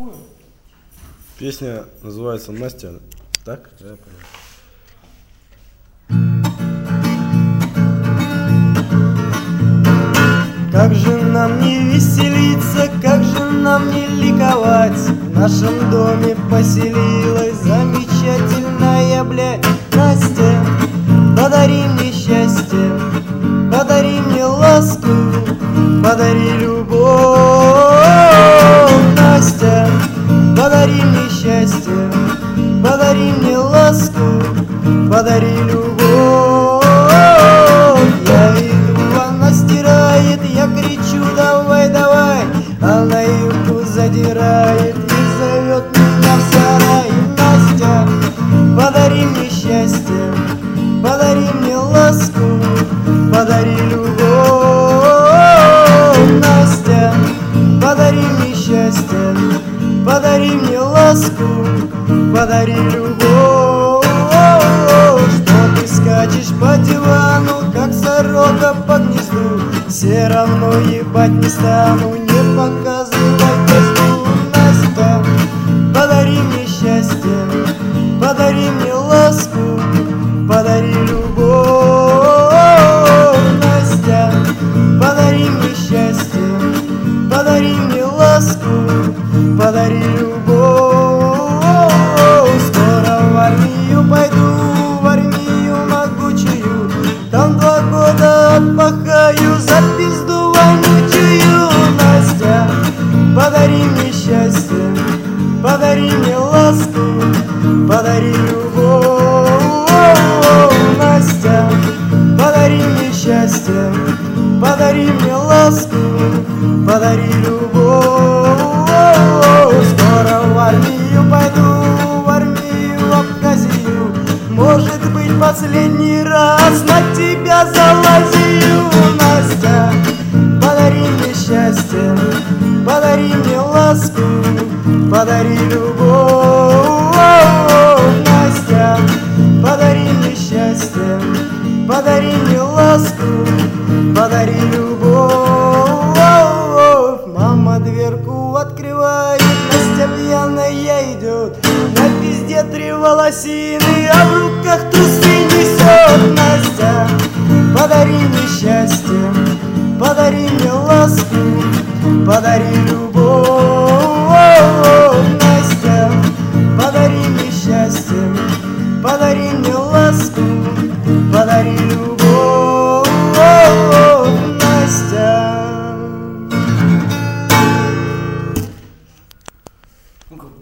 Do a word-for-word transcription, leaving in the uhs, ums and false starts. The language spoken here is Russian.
Песня называется «Настя». Так? Да, я понял. Как же нам не веселиться, как же нам не ликовать? В нашем доме поселилась замечательная, блядь, Настя. Подари мне счастье, подари мне ласку, подари любовь, Настя. Подари мне счастье, подари мне ласку, подари любовь. Я иду, она стирает, я кричу: давай, давай. Она юбку задирает и зовет меня в сарай. Настя, подари мне счастье, подари мне ласку, подари любовь. Настя, подари мне счастье, подари мне ласку, подари любовь. Что ты скачешь по дивану, как сорока по гнезду? Все равно ебать не стану, не показывай пизду. Настя, подари мне счастье, подари мне ласку, подари любовь. Настя, подари мне счастье, подари мне ласку, подари любовь. Скоро в армию пойду, в армию могучую, там два года отпахаю за пизду вонючую. Настя, подари мне счастье, подари мне ласку, подари любовь. Настя, подари мне счастье, подари мне ласку, подари любовь. Скоро в армию пойду, в армию Абхазию, может быть, последний раз на тебя залазию. Настя, подари мне счастье, подари мне ласку, подари любовь. Настя, подари мне счастье, подари мне ласку, подари любовь. Мама дверку открывает, Настя пьяная идет, на пизде три волосины, а в руках трусы несет. Настя, подари мне счастье, подари мне ласку, подари любовь. Настя, подари мне счастье, подари мне ласку, подари любовь. Настя.